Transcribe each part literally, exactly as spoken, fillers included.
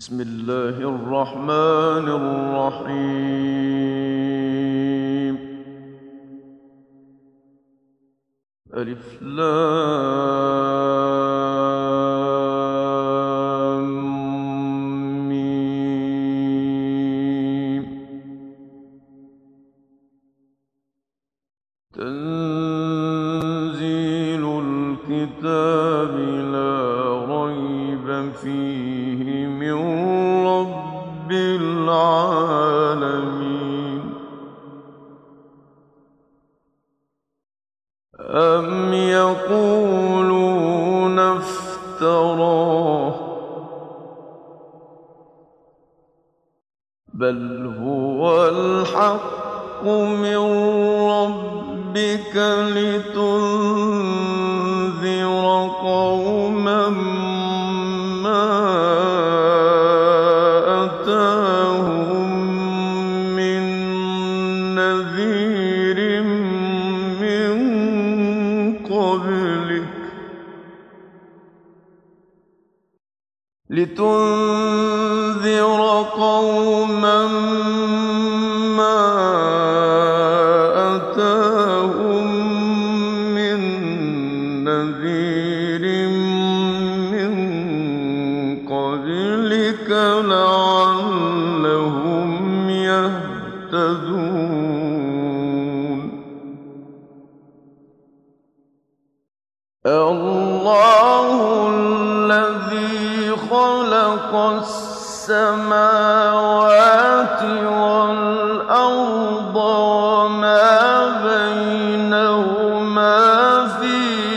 بسم الله الرحمن الرحيم. ألف لام ميم. تنزيل الكتاب لا ريب فيه من رب العالمين. أم يقولون افتراه بل هو الحق من ربك لتنذر قوما ما أتاهم من نذير من قبلك لتنذر قوما ما أتاهم من نذير من قبلك لعلهم يهتدون. الله الذي خلق السماوات والأرض وما بينهما في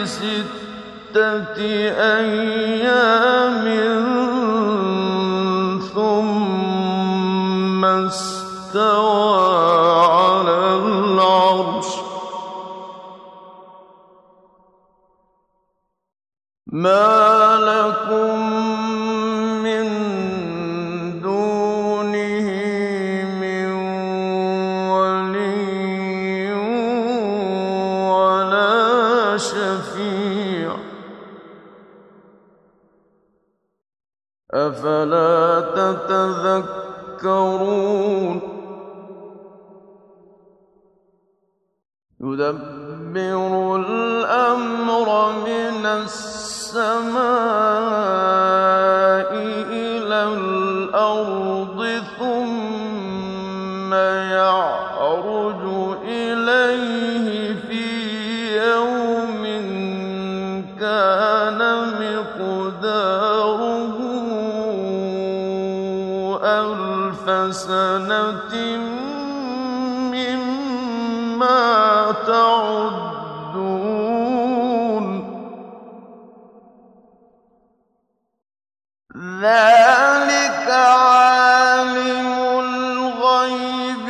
ستة أيام ثم استوى على العرش. ما لكم من دونه من ولي ولا شفيع أفلا تتذكرون. يدبر الأمر من السماء إلى الأرض ثم يعرج إليه في يوم كان مقداره ألف سنة مما تعدون. ذلك عالم الغيب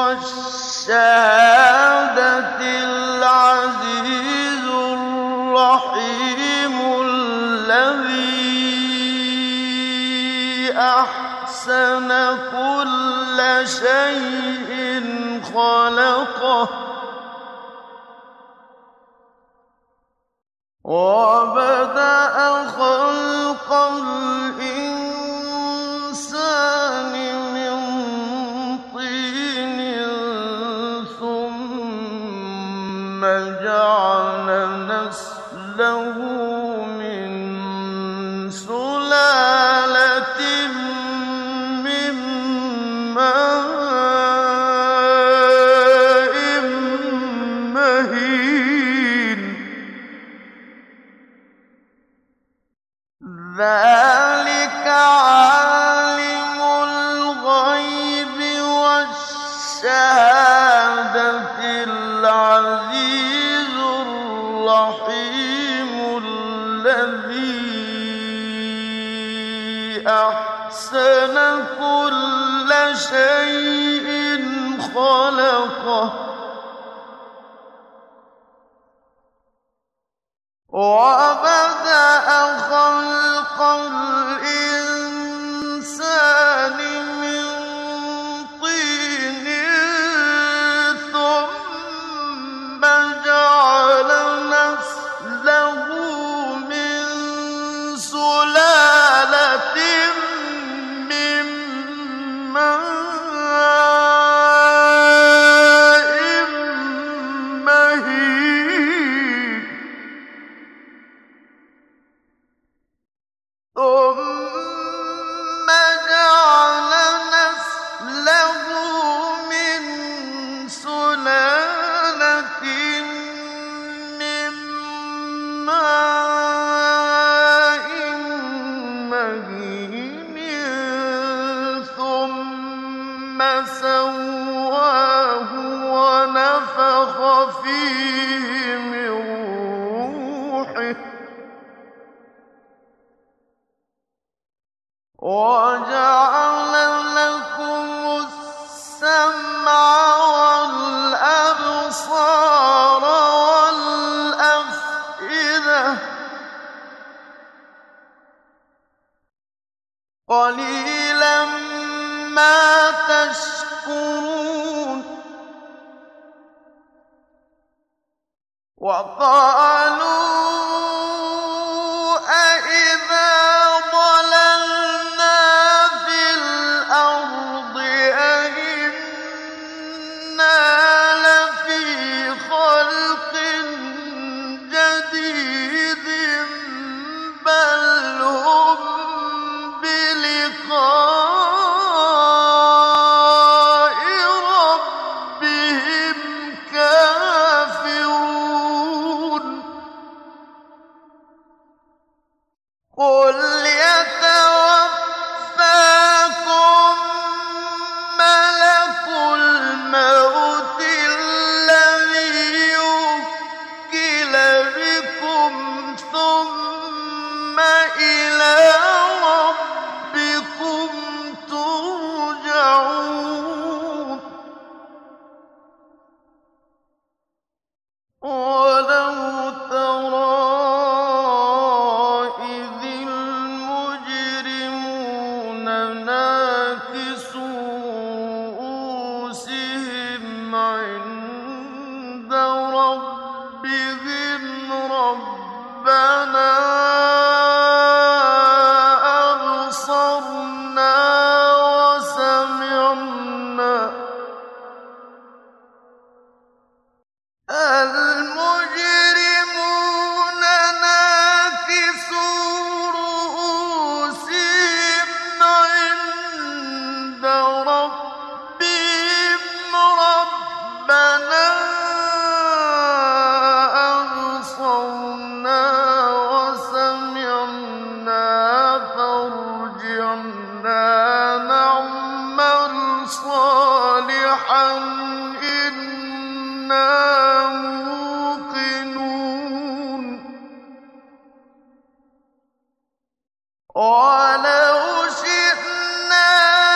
والشهادة العزيز الرحيم الذي أحسن كل شيء خلقه وبدأ خلق الإنسان من طين ثم جعل نسله من سلالة من ماء مهين. ذلك عالم الغيب والشهادة العزيز الرحيم الذي أحسن كل شيء خلقه وبدأ خلق الإنسان من طين ثم جعل نسله من سلالة ثُمَّ سَوَّاهُ وَنَفَخَ فِيهِ مِن رُّوحِهِ وَجَعَلَ لَكُمُ السَّمْعَ وَالْأَبْصَارَ وَالْأَفْئِدَةَ ۚ قَلِيلًا مَّا تَشْكُرُونَ وَقَالُوا أَإِذَا ضَلَلْنَا فِي الْأَرْضِ أَإِنَّا لَفِي خَلْقٍ جَدِيدٍ بَلْ هُم بِلِقَاءِ رَبِّهِمْ كَافِرُونَ قُلْ يَتَوَفَّاكُم مَّلَكُ الْمَوْتِ الَّذِي وُكِّلَ بِكُمْ ثُمَّ إِلَىٰ رَبِّكُمْ تُرْجَعُونَ وَلَوْ تَرَىٰ إِذِ الْمُجْرِمُونَ نَاكِسُو رُءُوسِهِمْ عِندَ رَبِّهِمْ رَبَّنَا أَبْصَرْنَا وَسَمِعْنَا الْمُجْرِمُونَ نَاكِسُو رُءُوسِهِمْ عِندَ رَبِّهِمْ رَبَّنَا أَبْصَرْنَا وَسَمِعْنَا فَارْجِعْنَا نَعْمَلْ صَالِحًا إِنَّا مُوقِنُونَ وَلَوْ شِئْنَا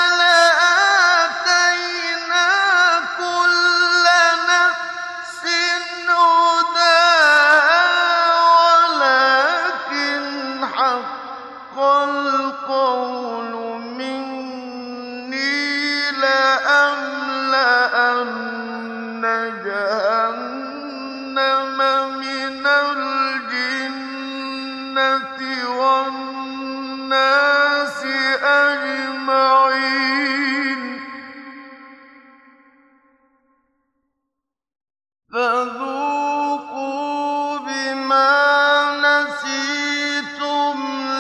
لَآتَيْنَا كُلَّ نَفْسٍ هُدَاهَا وَلَٰكِنْ حَقَّ الْقَوْلُ مِنِّي لَأَمْلَأَنَّ جَهَنَّمَ مِنَ الْجِنَّةِ وَالنَّاسِ أَجْمَعِينَ فَذُوقُوا بِمَا نَسِيتُمْ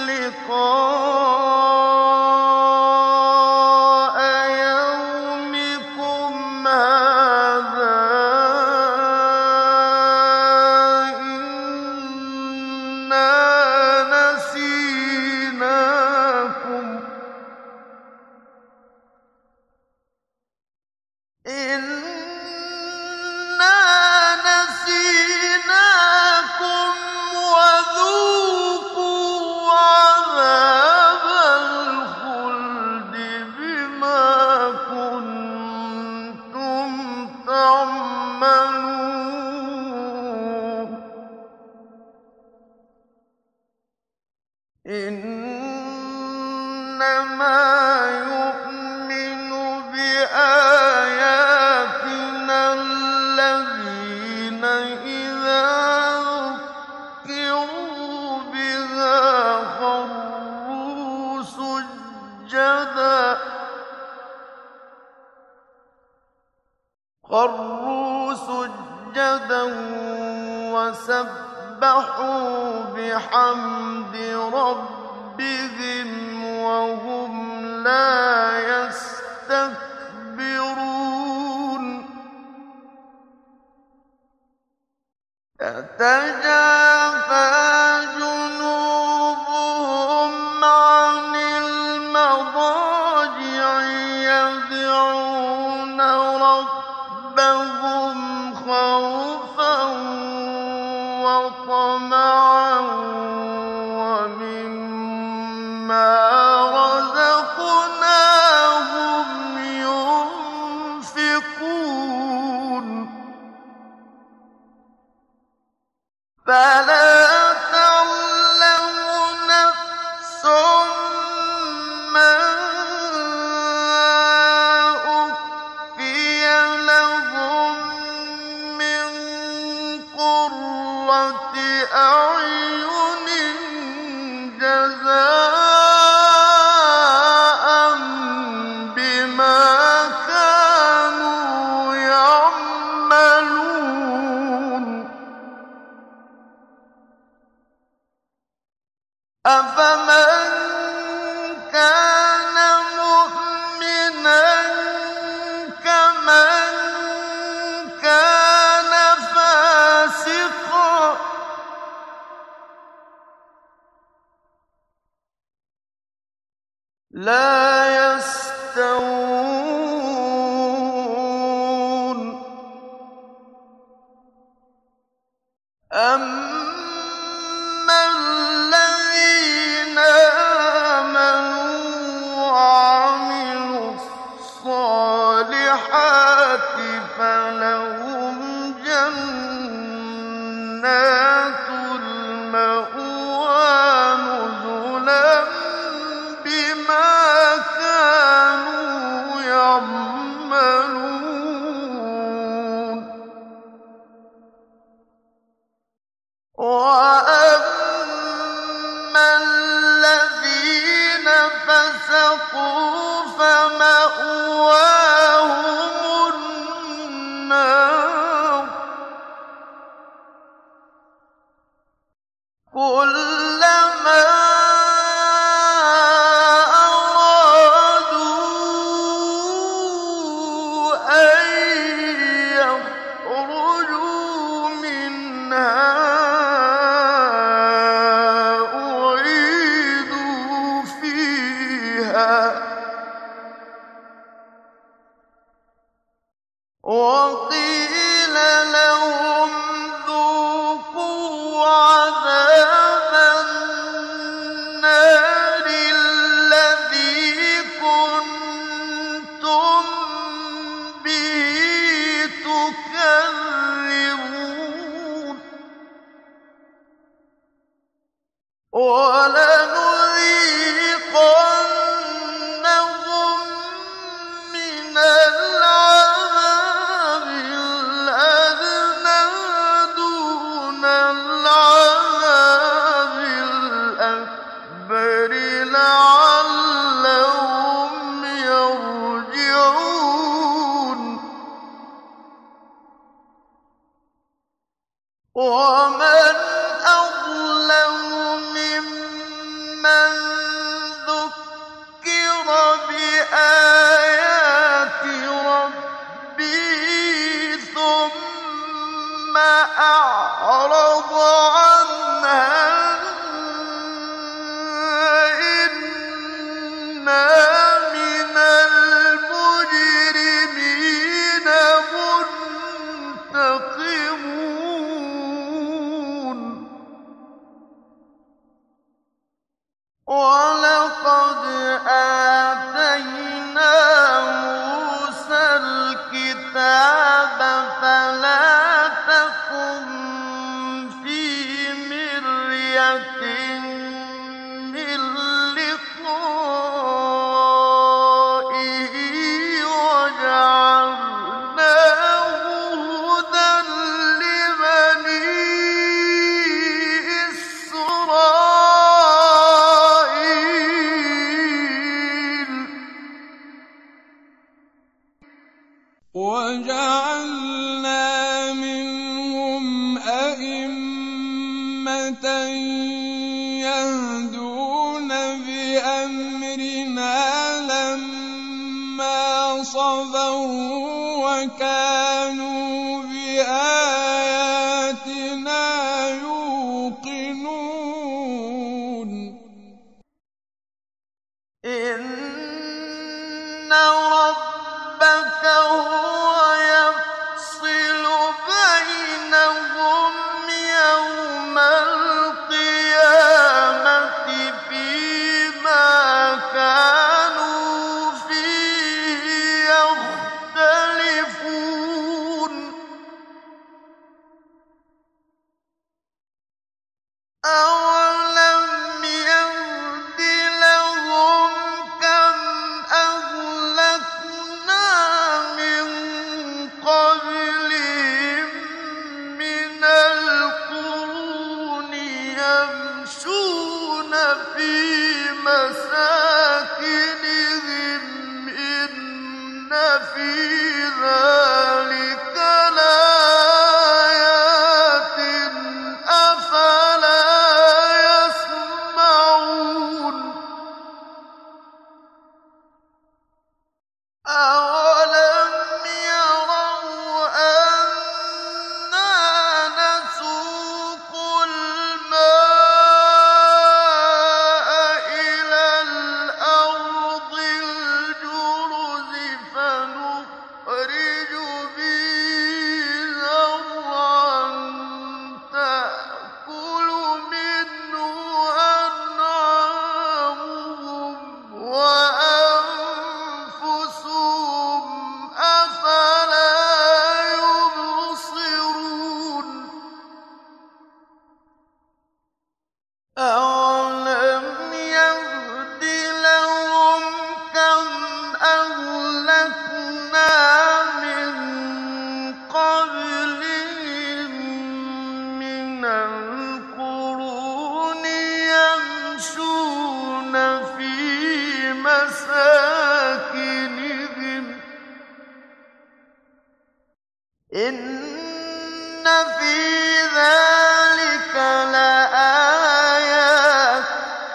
لِقَاءَ يَوْمِكُمْ هَٰذَا إِنَّا نَسِينَاكُمْ وَذُوقُوا عَذَابَ الْخُلْدِ بِمَا كُنتُمْ تَعْمَلُونَ إِنَّمَا يُؤْمِنُ بِآيَاتِنَا الَّذِينَ إِذَا ذُكِّرُوا بِهَا خَرُّوا سُجَّدًا خَرُّوا سُجَّدًا وَسَبَّحُوا بِحَمْدِ رَبِّهِمْ وَهُمْ لَا يَسْتَكْبِرُونَ تَتَجَافَىٰ جُنُوبُهُمْ عَنِ لَا يَسْتَوُونَ أَمَّا الَّذِينَ آمَنُوا وَعَمِلُوا الصَّالِحَاتِ فَلَهُمْ جَنَّاتُ الْمَأْوَىٰ نُزُلًا بِمَا كَانُوا يَعْمَلُونَ وَأَمَّا الَّذِينَ فَسَقُوا فَمَأْوَاهُمُ النَّارُ كُلَّمَا أَرَادُوا أَن يَخْرُجُوا مِنْهَا أُعِيدُوا فِيهَا وَقِيلَ لَهُمْ ذُوقُوا عَذَابَ النَّارِ الَّذِي كُنتُم بِهِ تُكَذِّبُونَ وَلَنُذِيقَنَّهُم مِّنَ الْعَذَابِ الْأَدْنَىٰ دُونَ الْعَذَابِ الْأَكْبَرِ لَعَلَّهُمْ يَرْجِعُونَ وَمَنْ أَظْلَمُ مِمَّن ذُكِّرَ بِآيَاتِ رَبِّهِ ثُمَّ أَعْرَضَ عَنْهَا إِنَّا مِنَ الْمُجْرِمِينَ مُنتَقِمُونَ وَلَقَدْ آتَيْنَا مُوسَى الْكِتَابَ فَلَا تَكُن فِي مِرْيَةٍ مِّن لِّقَائِهِ وَجَعَلْنَاهُ هُدًى لِّبَنِي إِسْرَائِيلَ وَجَعَلْنَا مِنْهُمْ أَئِمَّةً يَهْدُونَ بِأَمْرِنَا لَمَّا صَبَرُوا وَكَانُوا بِآيَاتِنَا يُوقِنُونَ إِنَّ رَبَّكَ هُوَ يَفْصِلُ بَيْنَهُمْ يَوْمَ الْقِيَامَةِ فِيمَا كَانُوا فِيهِ يَخْتَلِفُونَ أَوَلَمْ يَهْدِ لَهُمْ كَمْ أَهْلَكْنَا مِن بمساكنهم إن في ذلك لآيات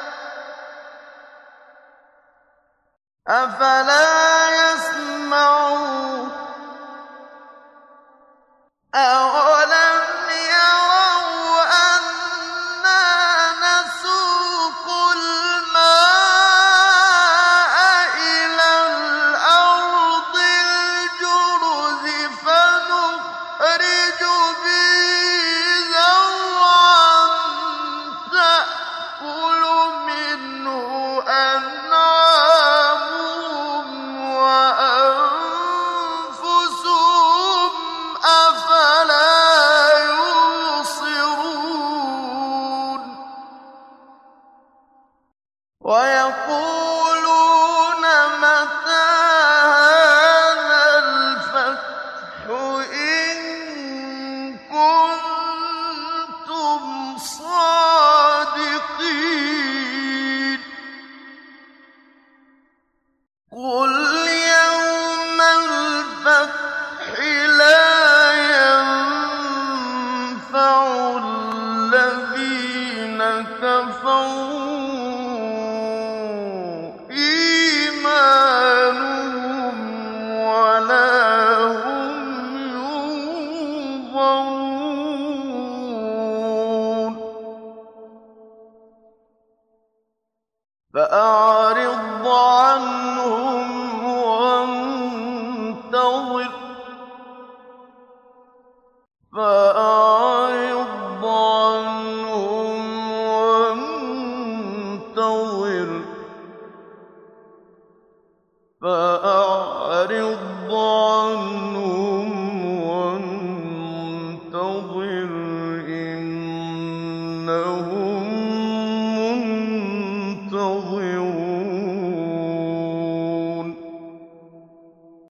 أفلا يسمعون أولم يروا أنا نسوق الماء إلى الأرض الجرز فنخرج به زرعا تأكل منه أنعامهم وأنفسهم أفلا يبصرون ويقولون متى هذا الفتح إن كنتم صادقين قل يوم الفتح لا ينفع الذين كفروا إيمانهم ولا هم ينظرون فأعرض عنهم